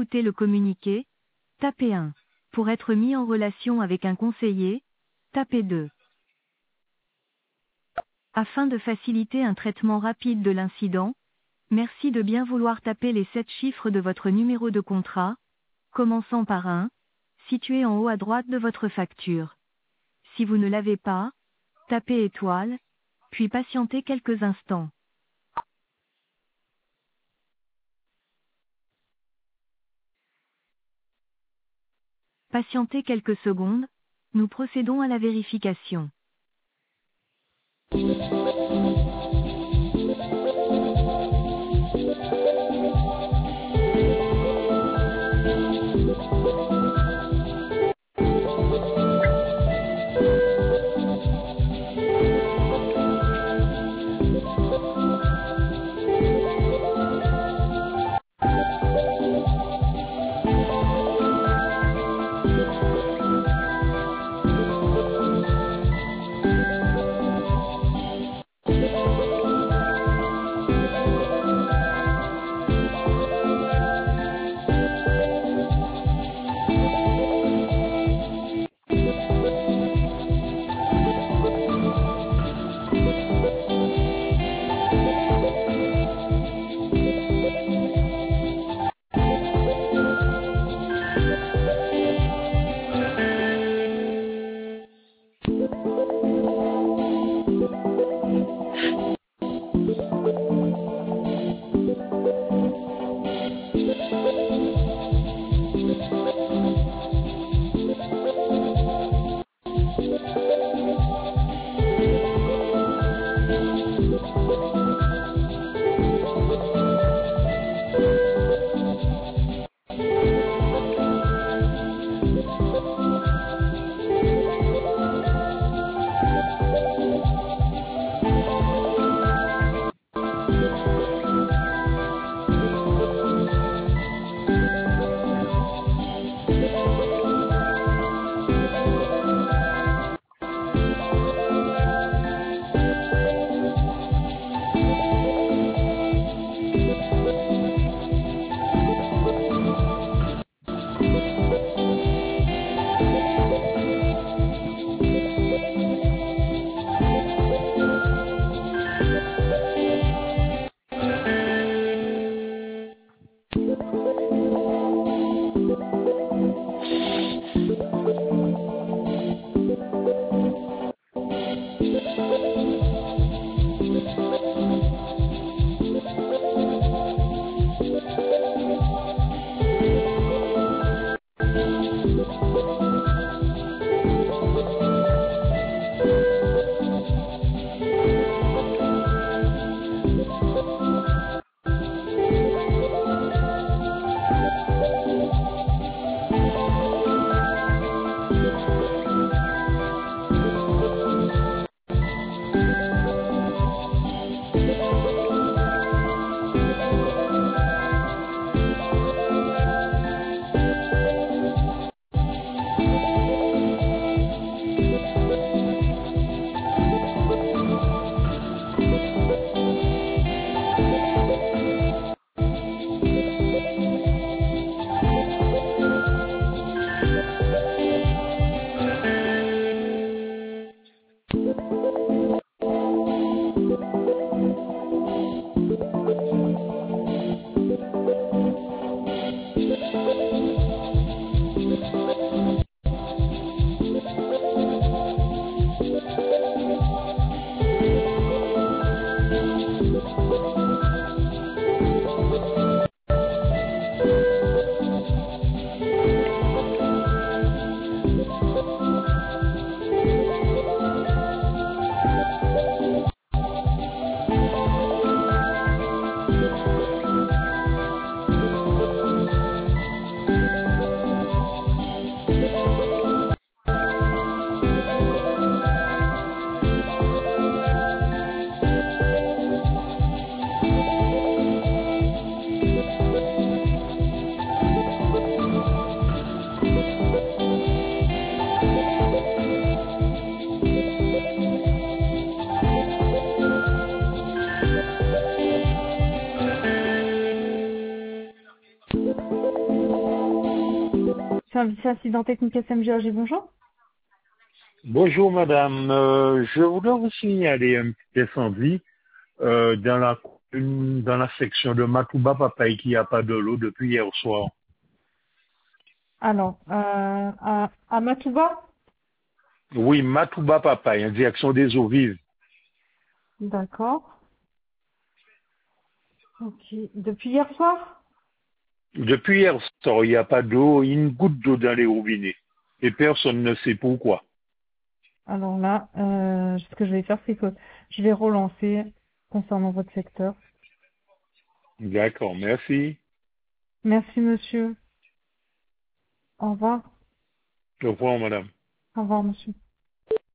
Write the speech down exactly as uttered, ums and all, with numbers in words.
écouter le communiqué, tapez un. Pour être mis en relation avec un conseiller, tapez deux. Afin de faciliter un traitement rapide de l'incident, merci de bien vouloir taper les sept chiffres de votre numéro de contrat, commençant par un, situé en haut à droite de votre facture. Si vous ne l'avez pas, tapez étoile, puis patientez quelques instants. Patientez quelques secondes, nous procédons à la vérification. Service incident technique S M G A G, bonjour. Bonjour madame, Euh, je voudrais vous signaler un petit incendie euh, dans la une- dans la section de Matouba Papaye qui a pas de l'eau depuis hier soir. Alors, euh, à, à Matouba? Oui, Matouba Papaye, en direction des eaux vives. D'accord. Ok. Depuis hier soir? Depuis hier soir, il n'y a pas d'eau, une goutte d'eau dans les robinets. Et personne ne sait pourquoi. Alors là, euh, ce que je vais faire, c'est que je vais relancer concernant votre secteur. D'accord, merci. Merci, monsieur. Au revoir. Au revoir madame. Au revoir, monsieur.